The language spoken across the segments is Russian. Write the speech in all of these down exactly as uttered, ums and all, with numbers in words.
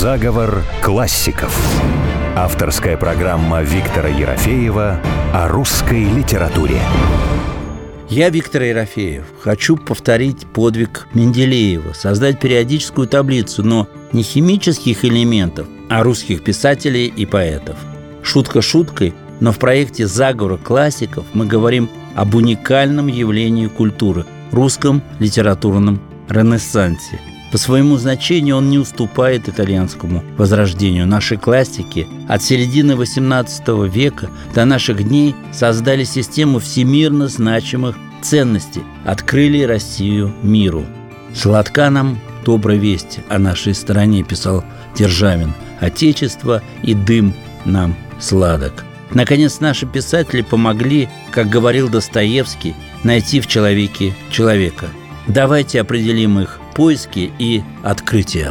Заговор классиков. Авторская программа Виктора Ерофеева о русской литературе. Я, Виктор Ерофеев, хочу повторить подвиг Менделеева, создать периодическую таблицу, но не химических элементов, а русских писателей и поэтов. Шутка шуткой, но в проекте «Заговор классиков» мы говорим об уникальном явлении культуры – русском литературном ренессансе. По своему значению он не уступает итальянскому возрождению. Наши классики от середины восемнадцатого века до наших дней создали систему всемирно значимых ценностей, открыли Россию миру. «Сладка нам добрая весть о нашей стране», писал Державин. «Отечество и дым нам сладок». Наконец, наши писатели помогли, как говорил Достоевский, найти в человеке человека. Давайте определим их поиски и открытия.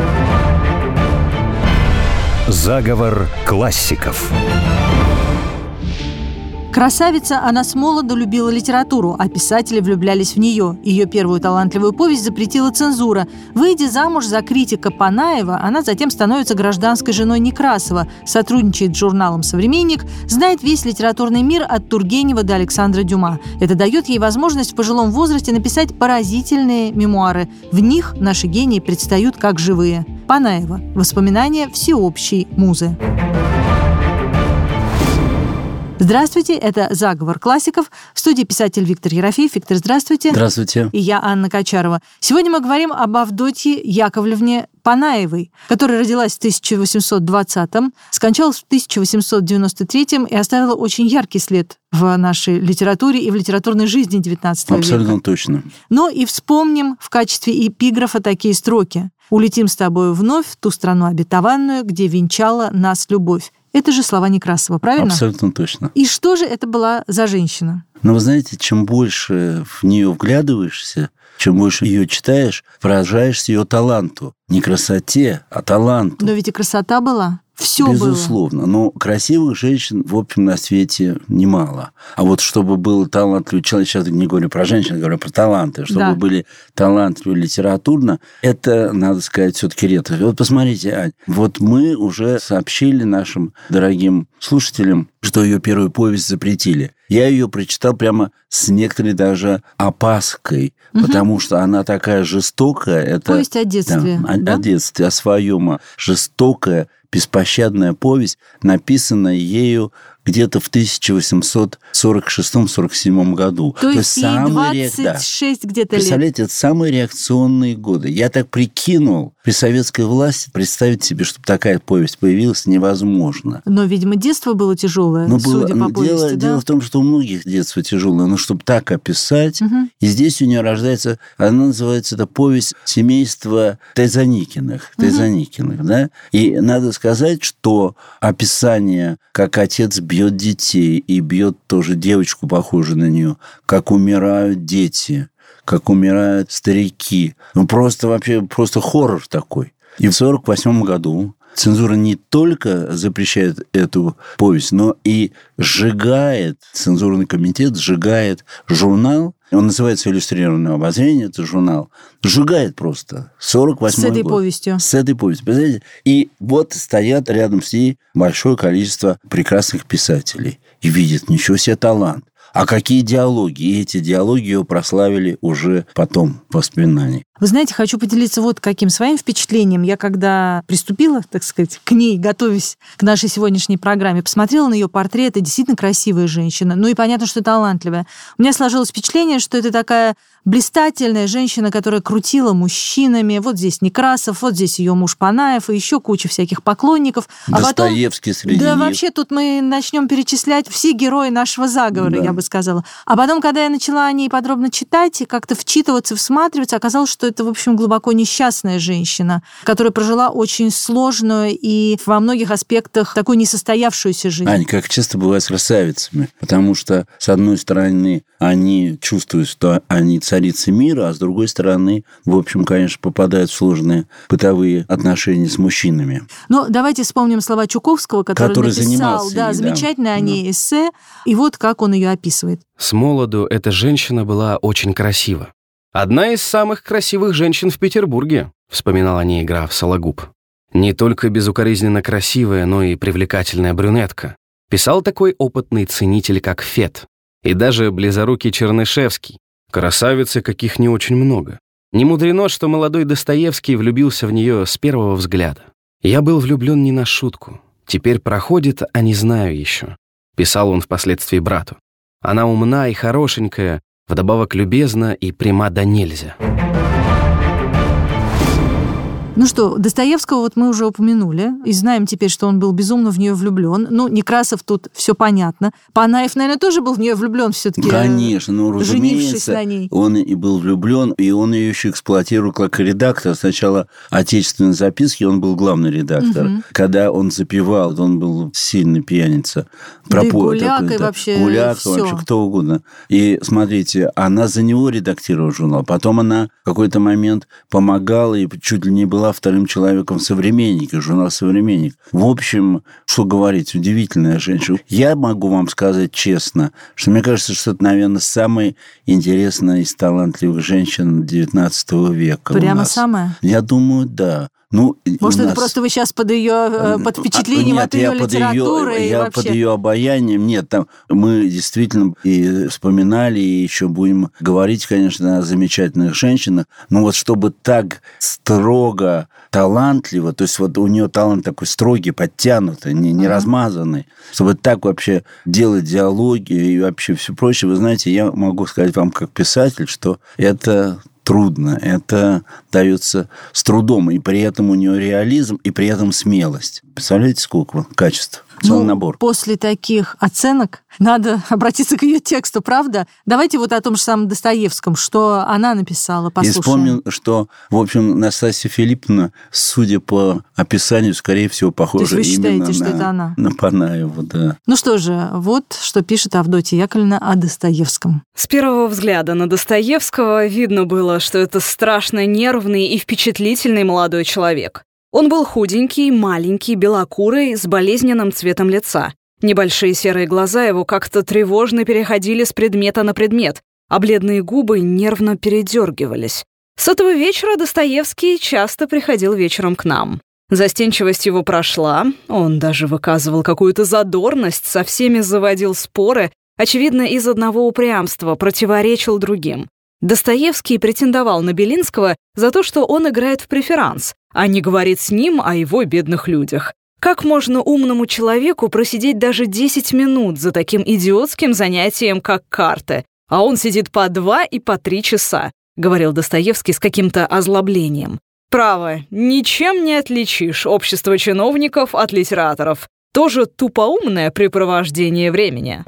Заговор классиков. Красавица, она с молоду любила литературу, а писатели влюблялись в нее. Ее первую талантливую повесть запретила цензура. Выйдя замуж за критика Панаева, она затем становится гражданской женой Некрасова, сотрудничает с журналом «Современник», знает весь литературный мир от Тургенева до Александра Дюма. Это дает ей возможность в пожилом возрасте написать поразительные мемуары. В них наши гении предстают как живые. Панаева. Воспоминания всеобщей музы. Здравствуйте, это «Заговор классиков». В студии писатель Виктор Ерофеев. Виктор, здравствуйте. Здравствуйте. И я, Анна Качарова. Сегодня мы говорим об Авдотье Яковлевне Панаевой, которая родилась в тысяча восемьсот двадцатом, скончалась в тысяча восемьсот девяносто третьем и оставила очень яркий след в нашей литературе и в литературной жизни девятнадцатого века. Абсолютно точно. Но и вспомним в качестве эпиграфа такие строки. «Улетим с тобою вновь в ту страну обетованную, где венчала нас любовь». Это же слова Некрасова, правильно? Абсолютно точно. И что же это была за женщина? Но вы знаете, чем больше в нее вглядываешься, чем больше ее читаешь, поражаешься ее таланту. Не красоте, а таланту. Но ведь и красота была. Все было. Безусловно. Но красивых женщин, в общем, на свете немало. А вот чтобы был талантливый человек, сейчас не говорю про женщин, говорю про таланты, чтобы да. были талантливы литературно, это, надо сказать, все-таки редкость. Вот посмотрите, Ань, вот мы уже сообщили нашим дорогим слушателям, что ее первую повесть запретили. Я ее прочитал прямо с некоторой даже опаской, угу. потому что она такая жестокая. Это, повесть о детстве. Да, да? О детстве, о своем. Жестокая, беспощадная повесть, написанная ею где-то в тысяча восемьсот сорок шестом — сорок седьмом году. То, То есть ей двадцать шесть да. где-то лет. Представляете, это самые реакционные годы. Я так прикинул, при советской власти представить себе, чтобы такая повесть появилась, невозможно. Но, видимо, детство было тяжелое, но судя было, по повести, дело, да? дело в том, что у многих детство тяжелое, но чтобы так описать, угу. и здесь у нее рождается, она называется, это повесть семейства Тайзаникиных, угу. Тайзаникиных, да? И надо сказать, что описание, как отец бьет детей и бьет тоже девочку, похожую на нее, как умирают дети, как умирают старики. Ну, просто вообще, просто хоррор такой. И в сорок восьмом году цензура не только запрещает эту повесть, но и сжигает, цензурный комитет сжигает журнал, он называется «Иллюстрированное обозрение», это журнал, сжигает просто. сорок восьмой год. С этой повестью. С этой повестью, представляете? И вот стоят рядом с ней большое количество прекрасных писателей и видят, ничего себе талант. А какие диалоги? И эти диалоги ее прославили уже потом в воспоминаниях. Вы знаете, хочу поделиться вот каким своим впечатлением. Я когда приступила, так сказать, к ней, готовясь к нашей сегодняшней программе, посмотрела на ее портрет, и действительно красивая женщина. Ну и понятно, что талантливая. У меня сложилось впечатление, что это такая блистательная женщина, которая крутила мужчинами. Вот здесь Некрасов, вот здесь ее муж Панаев, и еще куча всяких поклонников. А Достоевский потом, среди да, них. вообще тут мы начнем перечислять все герои нашего заговора, да. я бы сказала. А потом, когда я начала о ней подробно читать и как-то вчитываться, всматриваться, оказалось, что это, в общем, глубоко несчастная женщина, которая прожила очень сложную и во многих аспектах такую несостоявшуюся жизнь. Ань, как часто бывает с красавицами, потому что, с одной стороны, они чувствуют, что они царицы мира, а с другой стороны, в общем, конечно, попадают в сложные бытовые отношения с мужчинами. Ну, давайте вспомним слова Чуковского, который, который написал да, ей, замечательное да. о ней да. эссе, и вот как он ее описывает. С молоду эта женщина была очень красива. Одна из самых красивых женщин в Петербурге, вспоминал о ней граф Сологуб. Не только безукоризненно красивая, но и привлекательная брюнетка. Писал такой опытный ценитель, как Фет. И даже близорукий Чернышевский. Красавицы, каких не очень много. Не мудрено, что молодой Достоевский влюбился в нее с первого взгляда. «Я был влюблен не на шутку. Теперь проходит, а не знаю еще», — писал он впоследствии брату. «Она умна и хорошенькая, вдобавок любезна и пряма да нельзя». Ну что, Достоевского вот мы уже упомянули, и знаем теперь, что он был безумно в нее влюблен. Ну, Некрасов тут все понятно. Панаев, наверное, тоже был в нее влюблен все-таки. Конечно, ну, разумеется, на ней. Он и был влюблен, и он ее еще эксплуатировал как редактор. Сначала «Отечественной записки», он был главный редактор. Угу. Когда он запевал, он был сильный пьяница. Да и гуляк, и вообще гуляк, всё. вообще кто угодно. И смотрите, она за него редактировала журнал. Потом она в какой-то момент помогала и чуть ли не была вторым человеком в «Современнике», журнал «Современник». В общем, что говорить, удивительная женщина. Я могу вам сказать честно, что мне кажется, что это, наверное, самая интересная из талантливых женщин девятнадцатого века. Прямо самая? Я думаю, да. Ну, может, это нас... просто вы сейчас под ее, под впечатлением Нет, от ее я под литературы? Ее, и я вообще... под ее обаянием. Нет, там мы действительно и вспоминали, и еще будем говорить, конечно, о замечательных женщинах. Но вот чтобы так строго, талантливо, то есть вот у нее талант такой строгий, подтянутый, не, не uh-huh. размазанный, чтобы так вообще делать диалоги и вообще все прочее. Вы знаете, я могу сказать вам как писатель, что это... трудно, это дается с трудом, и при этом у нее реализм, и при этом смелость. Представляете, сколько качеств? Целый ну, набор. После таких оценок надо обратиться к ее тексту, правда? Давайте вот о том же самом Достоевском, что она написала, послушаем. И вспомнил, что, в общем, Настасья Филипповна, судя по описанию, скорее всего, похожа То есть вы именно считаете, на, что это она? на Панаеву, да. Ну что же, вот что пишет Авдотья Яковлевна о Достоевском. С первого взгляда на Достоевского видно было, что это страшно нервный и впечатлительный молодой человек. Он был худенький, маленький, белокурый, с болезненным цветом лица. Небольшие серые глаза его как-то тревожно переходили с предмета на предмет, а бледные губы нервно передергивались. С этого вечера Достоевский часто приходил вечером к нам. Застенчивость его прошла, он даже выказывал какую-то задорность, со всеми заводил споры, очевидно, из одного упрямства, противоречил другим. Достоевский претендовал на Белинского за то, что он играет в преферанс, а не говорит с ним о его бедных людях. Как можно умному человеку просидеть даже десять минут за таким идиотским занятием, как карты, а он сидит по два и по три часа, говорил Достоевский с каким-то озлоблением. Право, ничем не отличишь общество чиновников от литераторов. Тоже тупоумное препровождение времени.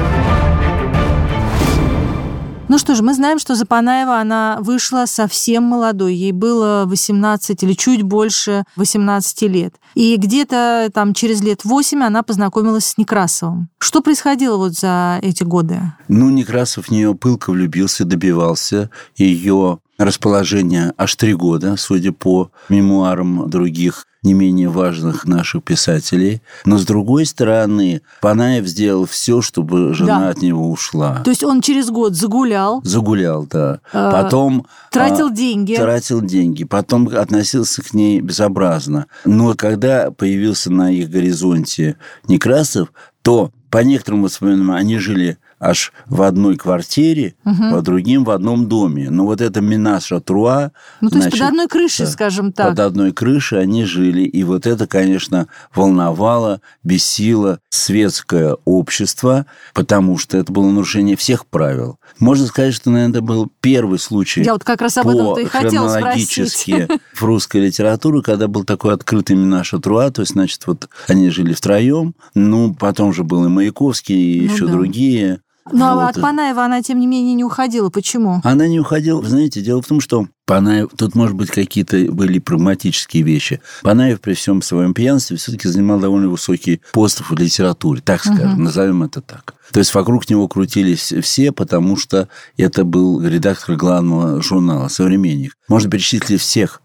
Ну что ж, мы знаем, что за Панаева она вышла совсем молодой. Ей было восемнадцать или чуть больше восемнадцати лет. И где-то там через лет восемь она познакомилась с Некрасовым. Что происходило вот за эти годы? Ну, Некрасов в нее пылко влюбился, добивался ее расположения аж три года, судя по мемуарам других не менее важных наших писателей. Но, с другой стороны, Панаев сделал все, чтобы жена да. от него ушла. То есть он через год загулял? Загулял, да. Потом... Тратил деньги. Тратил деньги. Потом относился к ней безобразно. Но когда появился на их горизонте Некрасов, то, по некоторым воспоминаниям, они жили аж в одной квартире, угу. по другим в одном доме. Но вот это менаж а труа... Ну, то значит, есть под одной крышей, да, скажем так. Под одной крышей они жили. И вот это, конечно, волновало, бесило светское общество, потому что это было нарушение всех правил. Можно сказать, что, наверное, это был первый случай. Я вот как раз об этом-то и хотела хронологически в русской литературе, когда был такой открытый менаж а труа, то есть, значит, вот они жили втроем, ну, потом же был и Маяковский, и ну, еще да. другие. Но вот. От Панаева она, тем не менее, не уходила. Почему? Она не уходила. Вы знаете, дело в том, что Панаев... Тут, может быть, какие-то были прагматические вещи. Панаев при всем своем пьянстве все-таки занимал довольно высокий пост в литературе, так скажем, угу. назовем это так. То есть вокруг него крутились все, потому что это был редактор главного журнала «Современник». Можно перечислить всех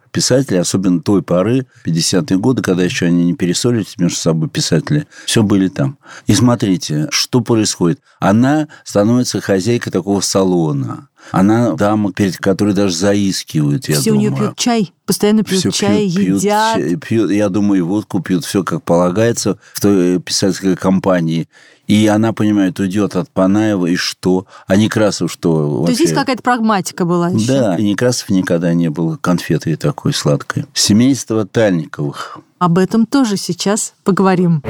писателей, особенно той поры, пятидесятые годы, когда еще они не перессорились между собой, писатели, все были там. И смотрите, что происходит. Она становится хозяйкой такого салона. Она дама, перед которой даже заискивают, я все думаю. Все у нее пьют чай, постоянно пьют все чай, пьют, едят. Пьют, пьют, я думаю, и водку пьют, все как полагается в той писательской компании. И она, понимает, уйдет от Панаева, и что? А Некрасов что? То есть здесь какая-то прагматика была еще. Да, и Некрасов никогда не был конфетой такой сладкой. Семейство Тальниковых. Об этом тоже сейчас поговорим.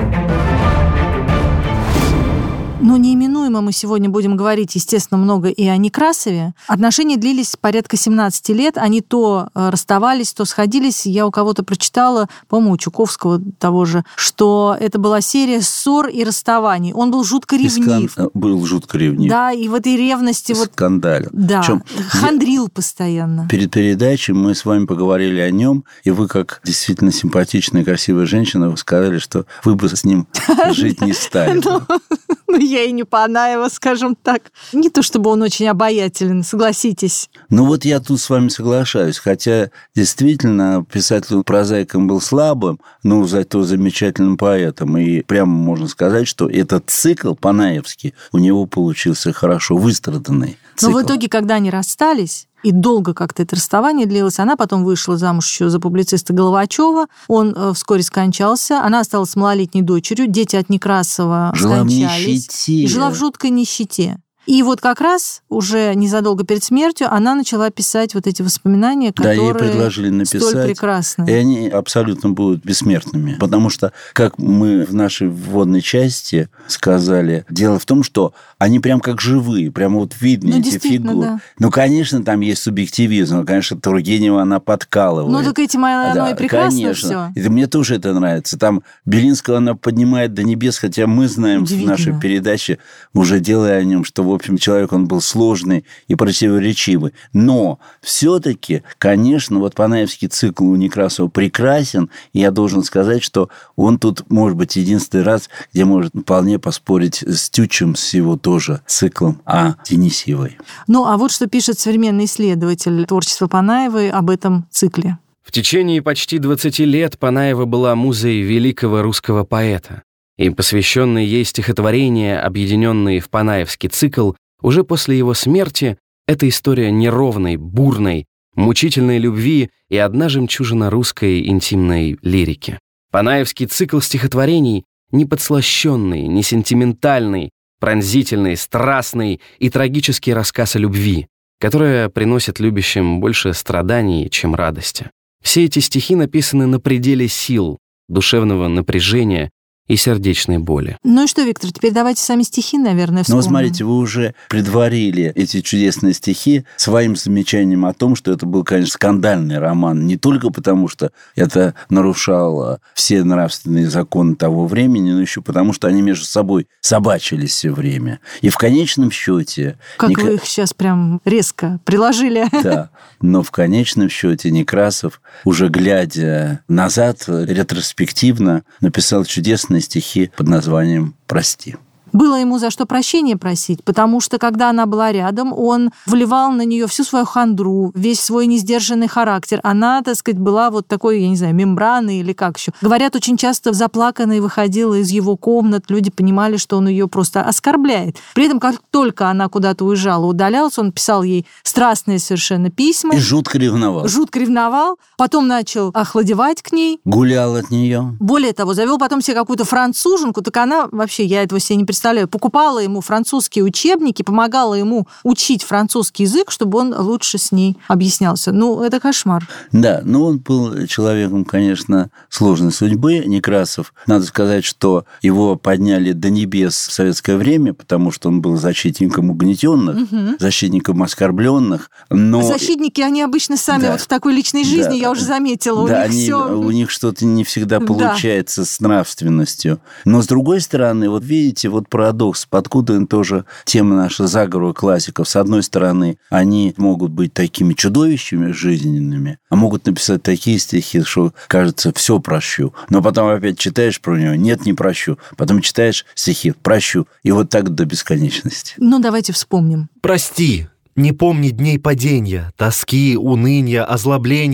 Но неименуемо мы сегодня будем говорить, естественно, много и о Некрасове. Отношения длились порядка семнадцати лет. Они то расставались, то сходились. Я у кого-то прочитала, по-моему, у Чуковского того же, что это была серия ссор и расставаний. Он был жутко ревнив. Скан... Был жутко ревнив. Да, и в этой ревности... Скандален. Вот... Да, Причем хандрил я... постоянно. Перед передачей мы с вами поговорили о нем, и вы, как действительно симпатичная, красивая женщина, вы сказали, что вы бы с ним жить не стали. Ну, я и не Панаева, скажем так. Не то чтобы он очень обаятелен, согласитесь. Ну, вот я тут с вами соглашаюсь. Хотя, действительно, писатель-прозаиком был слабым, но зато замечательным поэтом. И прямо можно сказать, что этот цикл панаевский у него получился хорошо выстраданный цикл. Но в итоге, когда они расстались, и долго как-то это расставание длилось. Она потом вышла замуж еще за публициста Головачева. Он э, вскоре скончался. Она осталась с малолетней дочерью. Дети от Некрасова жила скончались. В нищете. И жила в жуткой нищете. И вот как раз уже незадолго перед смертью она начала писать вот эти воспоминания, которые да, ей предложили написать, столь прекрасны. И они абсолютно будут бессмертными. Потому что, как мы в нашей вводной части сказали, дело в том, что они прям как живые, прям вот видны ну, эти фигуры. Да. Ну, конечно, там есть субъективизм, конечно, Тургенева она подкалывает. Ну, так этим оно да, и прекрасно конечно. Все. И мне тоже это нравится. Там Белинского она поднимает до небес, хотя мы знаем в нашей передаче, уже делая о нем, что, в общем, человек, он был сложный и противоречивый. Но все-таки, конечно, вот панаевский цикл у Некрасова прекрасен, и я должен сказать, что он тут, может быть, единственный раз, где может вполне поспорить с Тютчем, с его тоже циклом о Денисьевой. Ну, а вот что пишет современный исследователь творчества Панаевой об этом цикле. В течение почти двадцати лет Панаева была музой великого русского поэта. И посвященные ей стихотворения, объединенные в панаевский цикл, уже после его смерти, это история неровной, бурной, мучительной любви и одна жемчужина русской интимной лирики. Панаевский цикл стихотворений не подслащенный, не сентиментальный, пронзительный, страстный и трагический рассказ о любви, которая приносит любящим больше страданий, чем радости. Все эти стихи написаны на пределе сил, душевного напряжения и сердечной боли. Ну и что, Виктор, теперь давайте сами стихи, наверное, вспомним. Ну, смотрите, вы уже предварили эти чудесные стихи своим замечанием о том, что это был, конечно, скандальный роман. Не только потому, что это нарушало все нравственные законы того времени, но еще потому, что они между собой собачились все время. И в конечном счете... Как Нек... вы их сейчас прям резко приложили. Да, но в конечном счете Некрасов, уже глядя назад, ретроспективно, написал чудесные стихи под названием «Прости». Было ему за что прощения просить, потому что, когда она была рядом, он вливал на нее всю свою хандру, весь свой несдержанный характер. Она, так сказать, была вот такой, я не знаю, мембраной или как еще. Говорят, очень часто заплаканной выходила из его комнат, люди понимали, что он ее просто оскорбляет. При этом, как только она куда-то уезжала, удалялась, он писал ей страстные совершенно письма. И жутко ревновал. Жутко ревновал, потом начал охладевать к ней. Гулял от нее. Более того, завел потом себе какую-то француженку, так она вообще, я этого себе не представляю, представляю, покупала ему французские учебники, помогала ему учить французский язык, чтобы он лучше с ней объяснялся. Ну, это кошмар. Да, но он был человеком, конечно, сложной судьбы. Некрасов, надо сказать, что его подняли до небес в советское время, потому что он был защитником угнетенных, угу. защитником оскорбленных. Но... Защитники, они обычно сами да. вот в такой личной жизни, да. я уже заметила, у да, них они, все... у них что-то не всегда получается да. с нравственностью. Но, с другой стороны, вот видите, вот парадокс, подкуда тоже тема наша заговора классиков. С одной стороны, они могут быть такими чудовищами жизненными, а могут написать такие стихи, что, кажется, все прощу. Но потом опять читаешь про него, нет, не прощу. Потом читаешь стихи, прощу. И вот так до бесконечности. Ну, давайте вспомним. Прости, не помни дней падения, тоски, уныния, озлобления.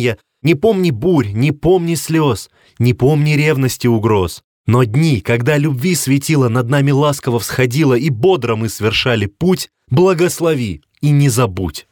Не помни бурь, не помни слез, не помни ревности угроз. Но дни, когда любви светило над нами ласково всходило, и бодро мы совершали путь, благослови и не забудь.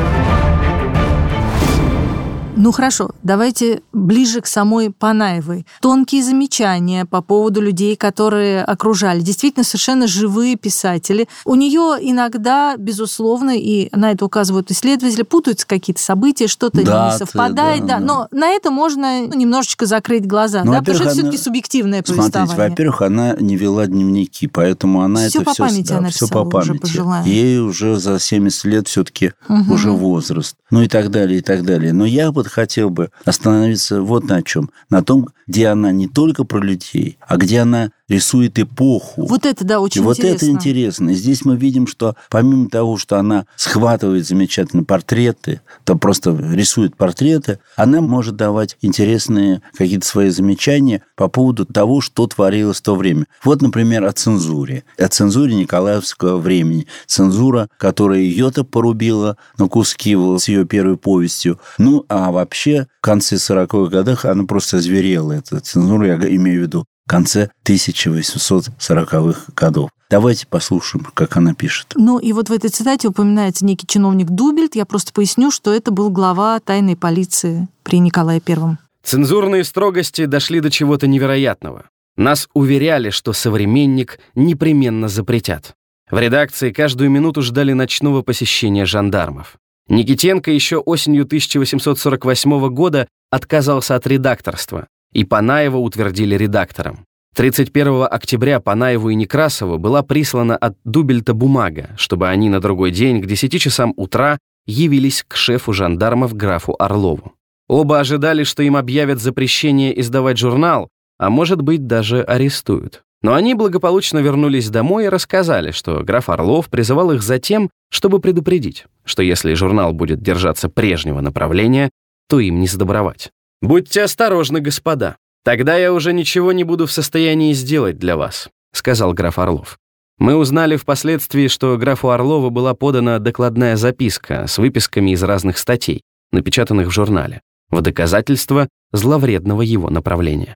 Ну хорошо, давайте ближе к самой Панаевой. Тонкие замечания по поводу людей, которые окружали. Действительно, совершенно живые писатели. У нее иногда, безусловно, и на это указывают исследователи, путаются какие-то события, что-то Даты, не совпадает. Да, да, да. Но на это можно ну, немножечко закрыть глаза, Ну, да, потому что это она- все-таки субъективное повествование. Смотрите, во-первых, она не вела дневники, поэтому она Всё это по все, памяти она все писала по уже, памяти. пожилая. Ей уже за семьдесят лет все-таки Мгм. уже возраст. Ну и так далее, и так далее. Но я вот хотел бы остановиться вот на чем. На том, где она не только про людей, а где она рисует эпоху. Вот это, да, очень И вот интересно. это интересно. И здесь мы видим, что помимо того, что она схватывает замечательные портреты, то просто рисует портреты, она может давать интересные какие-то свои замечания по поводу того, что творилось в то время. Вот, например, о цензуре. О цензуре николаевского времени. Цензура, которая ее-то порубила на куски с ее первой повестью. Ну, а вообще в конце сороковых годах она просто зверела. Эта цензура, я имею в виду, в конце тысяча восемьсот сороковых годов. Давайте послушаем, как она пишет. Ну и вот в этой цитате упоминается некий чиновник Дубельт. Я просто поясню, что это был глава тайной полиции при Николае Первом. Цензурные строгости дошли до чего-то невероятного. Нас уверяли, что «Современник» непременно запретят. В редакции каждую минуту ждали ночного посещения жандармов. Никитенко еще осенью тысяча восемьсот сорок восьмого года отказался от редакторства, и Панаева утвердили редактором. тридцать первого октября Панаеву и Некрасову была прислана от Дубельта бумага, чтобы они на другой день к десяти часам утра явились к шефу жандармов графу Орлову. Оба ожидали, что им объявят запрещение издавать журнал, а может быть даже арестуют. Но они благополучно вернулись домой и рассказали, что граф Орлов призывал их за тем, чтобы предупредить, что если журнал будет держаться прежнего направления, то им не сдобровать. «Будьте осторожны, господа. Тогда я уже ничего не буду в состоянии сделать для вас», — сказал граф Орлов. Мы узнали впоследствии, что графу Орлову была подана докладная записка с выписками из разных статей, напечатанных в журнале, в доказательство зловредного его направления.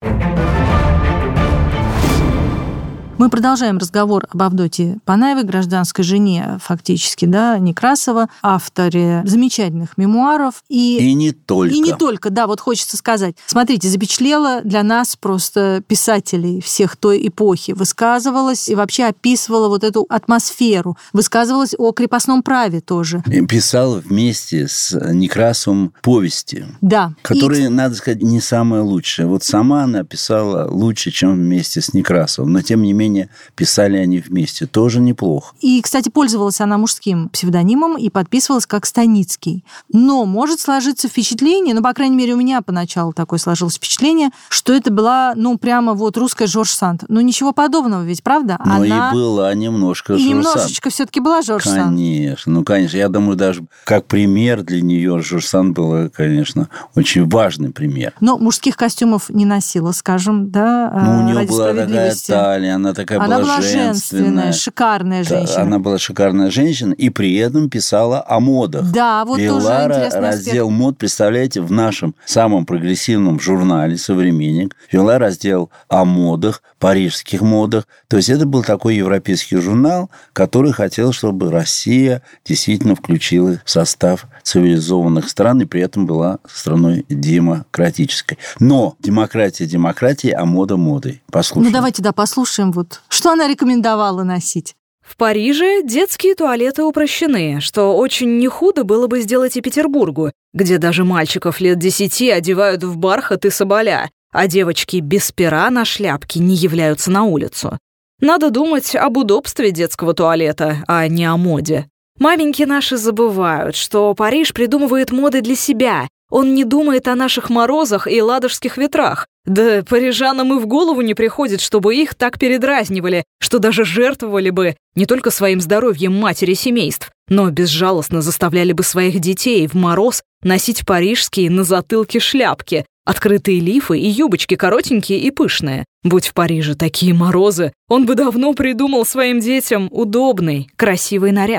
Мы продолжаем разговор об Авдотье Панаевой, гражданской жене, фактически, да, Некрасова, авторе замечательных мемуаров. И, И не только. и не только, да, вот хочется сказать. Смотрите, запечатлела для нас просто писателей всех той эпохи, высказывалась и вообще описывала вот эту атмосферу, высказывалась о крепостном праве тоже. И писал вместе с Некрасовым повести, Да. которые, И, надо сказать, не самое лучшее. Вот сама она писала лучше, чем вместе с Некрасовым, но тем не менее писали они вместе. Тоже неплохо. И, кстати, пользовалась она мужским псевдонимом и подписывалась как Станицкий. Но может сложиться впечатление, ну, по крайней мере, у меня поначалу такое сложилось впечатление, что это была, ну, прямо вот русская Жорж Санд. Ну, ничего подобного ведь, правда? Но она... и была немножко И Жорж Санд. немножечко все-таки была Жорж Санд. Конечно, ну, конечно. Я думаю, даже как пример для нее Жорж Санд была, конечно, очень важный пример. Но мужских костюмов не носила, скажем, да, Ну, у нее ради была такая справедливости. талия, она такая Она была была женственная, женственная. шикарная женщина. Она была шикарная женщина и при этом писала о модах. Да, вот Вела тоже интересный раздел аспект. мод, представляете, в нашем самом прогрессивном журнале «Современник» вела раздел о модах, парижских модах. То есть это был такой европейский журнал, который хотел, чтобы Россия действительно включила в состав цивилизованных стран и при этом была страной демократической. Но демократия демократией, а мода модой. Послушаем. Ну, давайте, да, послушаем, вот, что она рекомендовала носить. В Париже детские туалеты упрощены, что очень не худо было бы сделать и Петербургу, где даже мальчиков лет десяти одевают в бархат и соболя, а девочки без пера на шляпке не являются на улицу. Надо думать об удобстве детского туалета, а не о моде. Маменьки наши забывают, что Париж придумывает моды для себя. Он не думает о наших морозах и ладожских ветрах. Да парижанам и в голову не приходит, чтобы их так передразнивали, что даже жертвовали бы не только своим здоровьем матери семейств, но безжалостно заставляли бы своих детей в мороз носить парижские на затылке шляпки, открытые лифы и юбочки коротенькие и пышные. Будь в Париже такие морозы, он бы давно придумал своим детям удобный, красивый наряд.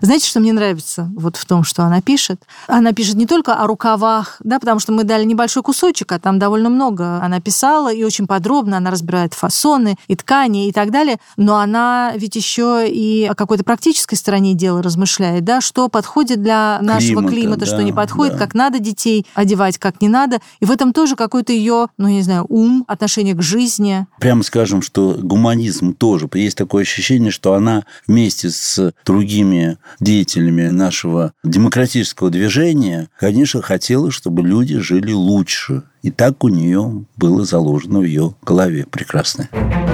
Знаете, что мне нравится вот в том, что она пишет? Она пишет не только о рукавах, да, потому что мы дали небольшой кусочек, а там довольно много она писала, и очень подробно она разбирает фасоны и ткани и так далее, но она ведь еще и о какой-то практической стороне дела размышляет, да, что подходит для нашего климата, климата да, что не подходит, да. как надо детей одевать, как не надо. И в этом тоже какой-то ее, ну, не знаю, ум, отношение к жизни. Прямо скажем, что гуманизм тоже. Есть такое ощущение, что она вместе с другими деятелями нашего демократического движения, конечно, хотела, чтобы люди жили лучше. И так у нее было заложено в ее голове прекрасно.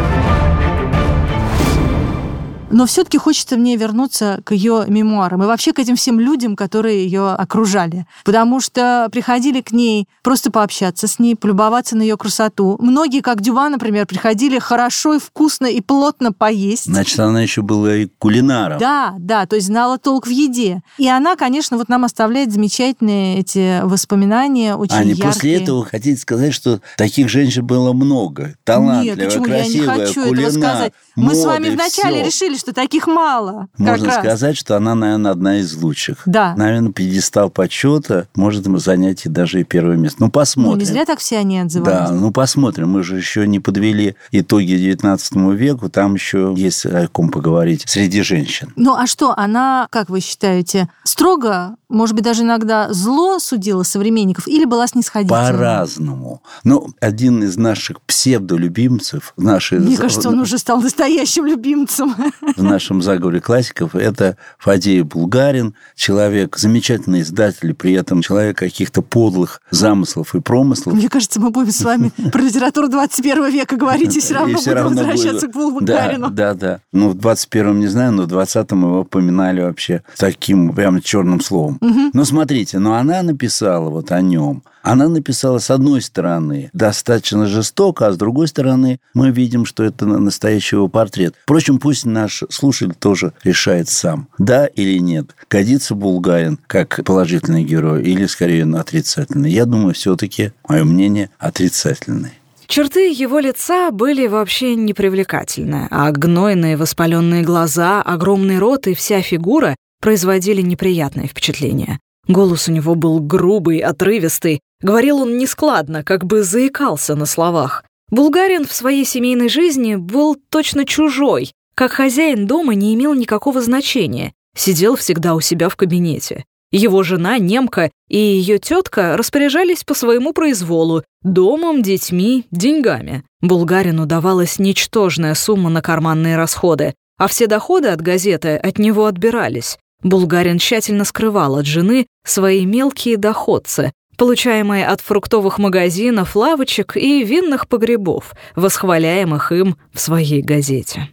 Но все-таки хочется мне вернуться к ее мемуарам и вообще к этим всем людям, которые ее окружали. Потому что приходили к ней просто пообщаться с ней, полюбоваться на ее красоту. Многие, как Дюма, например, приходили хорошо и вкусно и плотно поесть. Значит, она еще была и кулинаром. Да, да, то есть знала толк в еде. И она, конечно, вот нам оставляет замечательные эти воспоминания, очень Аня, яркие. после этого хотите сказать, что таких женщин было много? Талантливая, Нет, почему? красивая, Я не хочу кулинар, этого сказать. Мы с вами моды, вначале всё. решили, что таких мало. Можно как раз. сказать, что она, наверное, одна из лучших. Да. Наверное, пьедестал почета может занять и даже и первое место. Ну, посмотрим. Ну, не зря так все они отзывались. Да, ну посмотрим. Мы же еще не подвели итоги девятнадцатому веку. Там еще есть о ком поговорить среди женщин. Ну, а что, она, как вы считаете, строго, может быть, даже иногда зло судила современников или была снисходительна? По-разному. Ну, один из наших псевдолюбимцев, наши... Мне кажется, он уже стал настоящим любимцем. В нашем заговоре классиков это Фадеев Булгарин, человек, замечательный издатель, при этом человек каких-то подлых замыслов и промыслов. Мне кажется, мы будем с вами про литературу двадцать первого века говорить, и все равно И все будем равно возвращаться будет. к Булгарину. Да, да, да. Ну, в двадцать первом не знаю, но в двадцатом его поминали вообще таким прям черным словом. Угу. Ну, смотрите, но она написала вот о нем. Она написала, с одной стороны, достаточно жестоко, а с другой стороны, мы видим, что это настоящий его портрет. Впрочем, пусть наш слушатель тоже решает сам, да или нет, годится Булгарин как положительный герой или, скорее, отрицательный. Я думаю, все-таки, мое мнение, отрицательный. Черты его лица были вообще непривлекательны, а гнойные воспаленные глаза, огромный рот и вся фигура производили неприятное впечатление. Голос у него был грубый, отрывистый, говорил он нескладно, как бы заикался на словах. Булгарин в своей семейной жизни был точно чужой, как хозяин дома не имел никакого значения, сидел всегда у себя в кабинете. Его жена, немка, и ее тетка распоряжались по своему произволу домом, детьми, деньгами. Булгарину давалась ничтожная сумма на карманные расходы, а все доходы от газеты от него отбирались. Булгарин тщательно скрывал от жены свои мелкие доходцы, получаемые от фруктовых магазинов, лавочек и винных погребов, восхваляемых им в своей газете.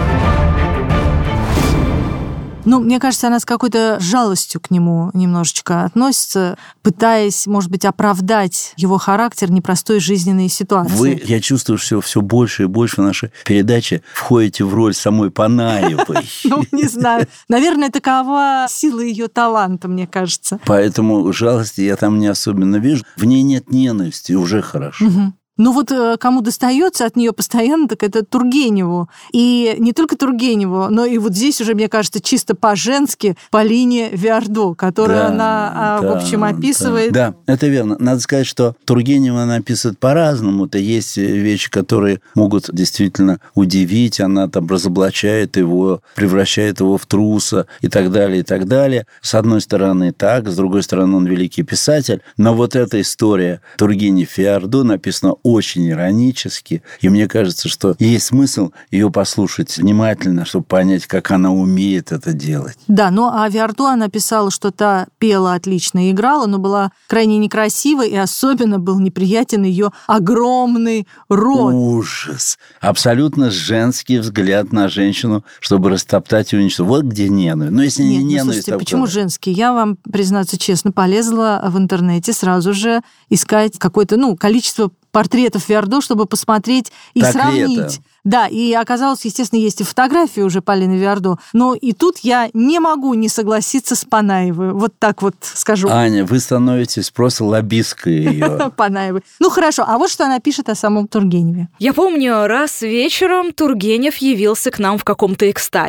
Ну, мне кажется, она с какой-то жалостью к нему немножечко относится, пытаясь, может быть, оправдать его характер непростой жизненной ситуации. Вы, я чувствую, что все больше и больше в нашей передаче входите в роль самой Панаевой. Ну, не знаю. Наверное, такова сила ее таланта, мне кажется. Поэтому жалости я там не особенно вижу. В ней нет ненависти, уже хорошо. Ну вот кому достается от нее постоянно, так это Тургеневу. И не только Тургеневу, но и вот здесь уже, мне кажется, чисто по-женски Полине Виардо, которую Да, она, да, в общем, описывает. Да, да, это верно. Надо сказать, что Тургенева она описывает по-разному. То есть вещи, которые могут действительно удивить. Она там разоблачает его, превращает его в труса и так далее, и так далее. С одной стороны так, с другой стороны он великий писатель. Но вот эта история Тургенев Виардо написана очень иронически, и мне кажется, что есть смысл ее послушать внимательно, чтобы понять, как она умеет это делать. Да, ну а Виардо она писала, что та пела отлично и играла, но была крайне некрасива, и особенно был неприятен ее огромный рот. Ужас! Абсолютно женский взгляд на женщину, чтобы растоптать и уничтожить. Вот где ненависть. Ну, если Нет, не ну, ненависть... слушайте, то почему кто? женский? Я вам, признаться честно, полезла в интернете сразу же искать какое-то, ну, количество портретов Виардо, чтобы посмотреть и Так сравнить. Да, и оказалось, естественно, есть и фотографии уже Полины Виардо, но и тут я не могу не согласиться с Панаевой. Вот так вот скажу. Аня, вы становитесь просто лоббисткой ее. Панаевой. Ну, хорошо, а вот что она пишет о самом Тургеневе. Я помню, раз вечером Тургенев явился к нам в каком-то экстазе.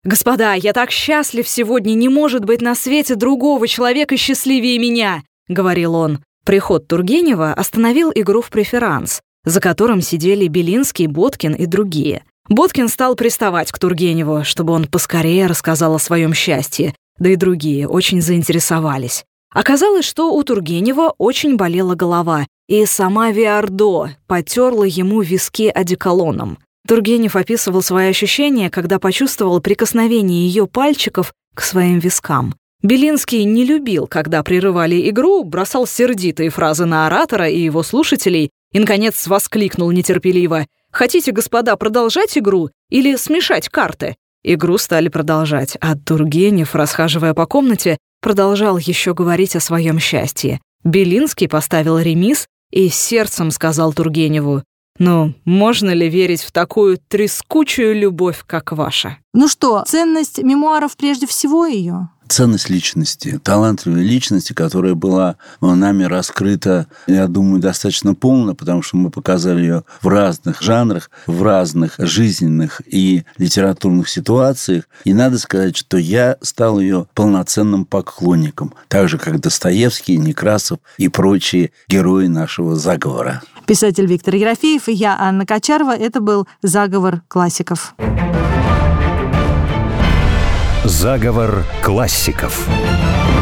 «Господа, я так счастлив сегодня, не может быть на свете другого человека счастливее меня», — говорил он. Приход Тургенева остановил игру в преферанс, за которым сидели Белинский, Боткин и другие. Боткин стал приставать к Тургеневу, чтобы он поскорее рассказал о своем счастье, да и другие очень заинтересовались. Оказалось, что у Тургенева очень болела голова, и сама Виардо потерла ему виски одеколоном. Тургенев описывал свои ощущения, когда почувствовал прикосновение ее пальчиков к своим вискам. Белинский не любил, когда прерывали игру, бросал сердитые фразы на оратора и его слушателей и, наконец, воскликнул нетерпеливо: «Хотите, господа, продолжать игру или смешать карты?» Игру стали продолжать, а Тургенев, расхаживая по комнате, продолжал еще говорить о своем счастье. Белинский поставил ремис и сердцем сказал Тургеневу: «Ну, можно ли верить в такую трескучую любовь, как ваша?» Ну что, ценность мемуаров прежде всего ее? Ценность личности, талантливой личности, которая была нами раскрыта, я думаю, достаточно полно, потому что мы показали ее в разных жанрах, в разных жизненных и литературных ситуациях. И надо сказать, что я стал ее полноценным поклонником, так же, как Достоевский, Некрасов и прочие герои нашего заговора. Писатель Виктор Ерофеев и я, Анна Качарова. Это был «Заговор классиков». Заговор классиков.